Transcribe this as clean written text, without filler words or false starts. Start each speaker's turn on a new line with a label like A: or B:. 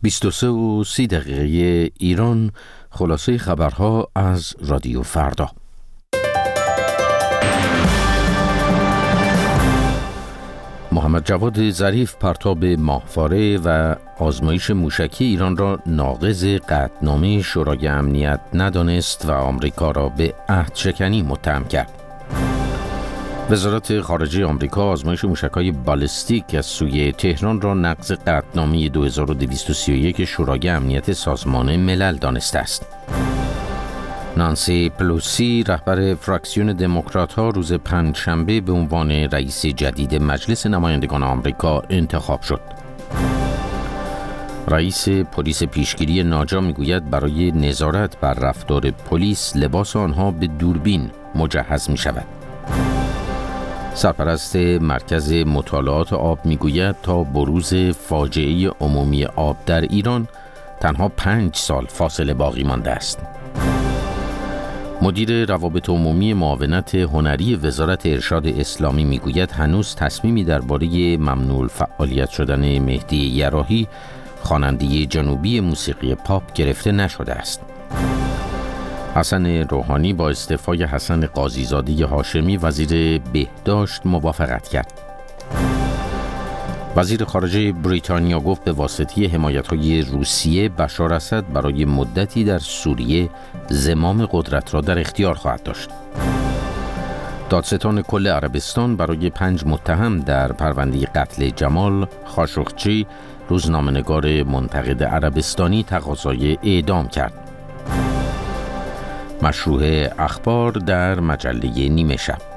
A: 23:30 ایران. خلاصه خبرها از رادیو فردا. محمد جواد ظریف پرتاب ماهواره و آزمایش موشکی ایران را ناقض قطعنامه شورای امنیت ندانست و آمریکا را به عهدشکنی متهم کرد. وزارت خارجه آمریکا آزمایش موشک‌های بالستیک از سوی تهران را نقض قطعنامه 2231 شورای امنیت سازمان ملل دانسته است. نانسی پلوسی رهبر فراکسیون دموکرات‌ها روز پنجشنبه به عنوان رئیس جدید مجلس نمایندگان آمریکا انتخاب شد. رئیس پلیس پیشگیری ناجا میگوید برای نظارت بر رفتار پلیس لباس آنها به دوربین مجهز می شود. سرپرست مرکز مطالعات آب میگوید تا بروز فاجعه عمومی آب در ایران تنها 5 سال فاصله باقی مانده است. مدیر روابط عمومی معاونت هنری وزارت ارشاد اسلامی میگوید هنوز تصمیمی درباره ممنوع الفعالیت شدن مهدی یراحی خواننده جنوبی موسیقی پاپ گرفته نشده است. حسن روحانی با استعفای حسن قاضیزاده هاشمی وزیر بهداشت موافقت کرد. وزیر خارجه بریتانیا گفت به واسطه حمایت‌های روسیه بشار اسد برای مدتی در سوریه زمام قدرت را در اختیار خواهد داشت. دادستان کل عربستان برای 5 متهم در پرونده قتل جمال خاشقچی روزنامه‌نگار منتقد عربستانی تقاضای اعدام کرد. مشروع اخبار در مجله نیمه شب.